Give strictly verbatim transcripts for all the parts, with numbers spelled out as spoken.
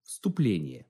Вступление.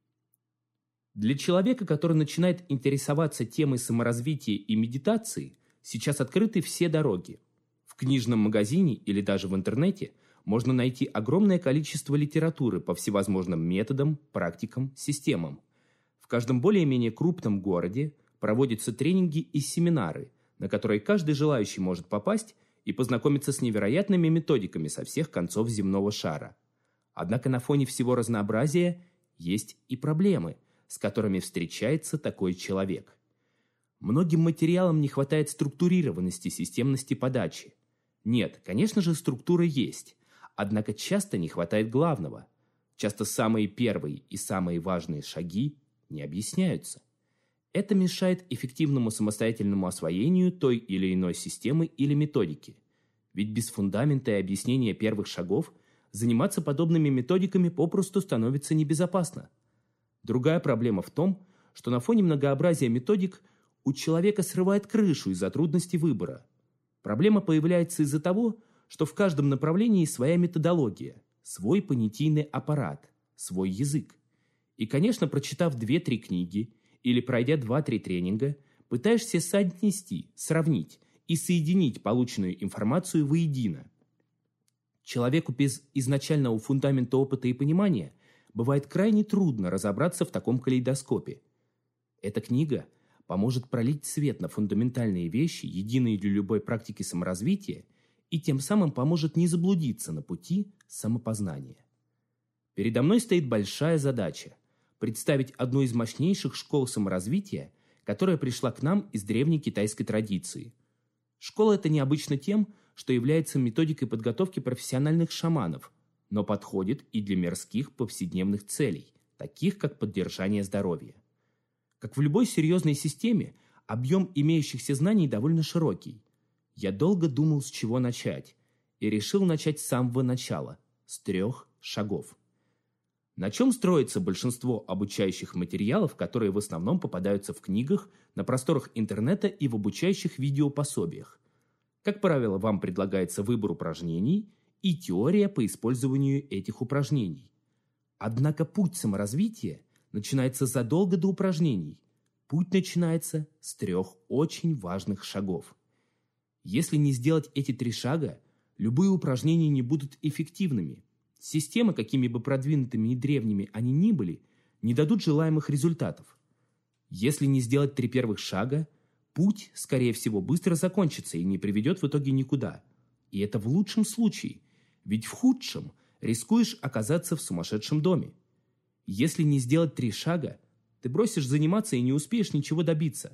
Для человека, который начинает интересоваться темой саморазвития и медитации, сейчас открыты все дороги. В книжном магазине или даже в интернете можно найти огромное количество литературы по всевозможным методам, практикам, системам. В каждом более-менее крупном городе проводятся тренинги и семинары, на которые каждый желающий может попасть и познакомиться с невероятными методиками со всех концов земного шара. Однако на фоне всего разнообразия есть и проблемы, с которыми встречается такой человек. Многим материалам не хватает структурированности, системности подачи. Нет, конечно же, структура есть, однако часто не хватает главного. Часто самые первые и самые важные шаги не объясняются. Это мешает эффективному самостоятельному освоению той или иной системы или методики. Ведь без фундамента и объяснения первых шагов заниматься подобными методиками попросту становится небезопасно. Другая проблема в том, что на фоне многообразия методик у человека срывает крышу из-за трудности выбора. Проблема появляется из-за того, что в каждом направлении своя методология, свой понятийный аппарат, свой язык. И, конечно, прочитав две-три книги или пройдя два-три тренинга, пытаешься соотнести, сравнить и соединить полученную информацию воедино. Человеку без изначального фундамента опыта и понимания бывает крайне трудно разобраться в таком калейдоскопе. Эта книга поможет пролить свет на фундаментальные вещи, единые для любой практики саморазвития, и тем самым поможет не заблудиться на пути самопознания. Передо мной стоит большая задача – представить одну из мощнейших школ саморазвития, которая пришла к нам из древней китайской традиции. Школа эта необычна тем, что является методикой подготовки профессиональных шаманов, но подходит и для мирских повседневных целей, таких как поддержание здоровья. Как в любой серьезной системе, объем имеющихся знаний довольно широкий. Я долго думал, с чего начать, и решил начать с самого начала, с трех шагов. На чем строится большинство обучающих материалов, которые в основном попадаются в книгах, на просторах интернета и в обучающих видеопособиях? Как правило, вам предлагается выбор упражнений и теория по использованию этих упражнений. Однако путь саморазвития начинается задолго до упражнений. Путь начинается с трех очень важных шагов. Если не сделать эти три шага, любые упражнения не будут эффективными. Системы, какими бы продвинутыми и древними они ни были, не дадут желаемых результатов. Если не сделать три первых шага, путь, скорее всего, быстро закончится и не приведет в итоге никуда. И это в лучшем случае, ведь в худшем рискуешь оказаться в сумасшедшем доме. Если не сделать три шага, ты бросишь заниматься и не успеешь ничего добиться.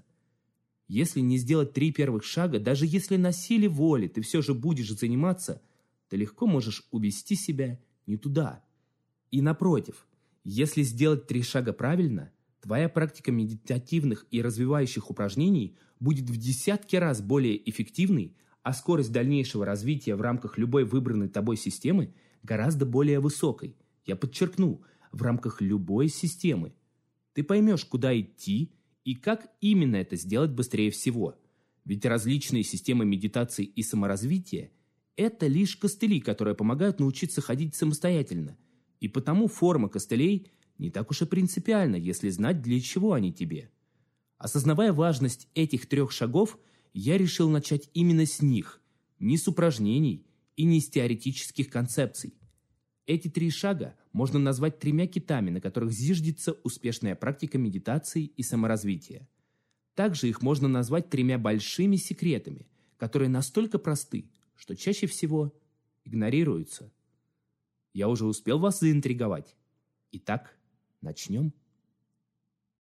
Если не сделать три первых шага, даже если на силе воли ты все же будешь заниматься, ты легко можешь увести себя не туда. И напротив, если сделать три шага правильно, твоя практика медитативных и развивающих упражнений будет в десятки раз более эффективной, а скорость дальнейшего развития в рамках любой выбранной тобой системы гораздо более высокой. Я подчеркну, в рамках любой системы. Ты поймешь, куда идти и как именно это сделать быстрее всего. Ведь различные системы медитации и саморазвития – это лишь костыли, которые помогают научиться ходить самостоятельно. И потому форма костылей не так уж и принципиальна, если знать, для чего они тебе. Осознавая важность этих трех шагов, я решил начать именно с них, не с упражнений и не с теоретических концепций. Эти три шага можно назвать тремя китами, на которых зиждется успешная практика медитации и саморазвития. Также их можно назвать тремя большими секретами, которые настолько просты, что чаще всего игнорируются. Я уже успел вас заинтриговать. Итак, начнем.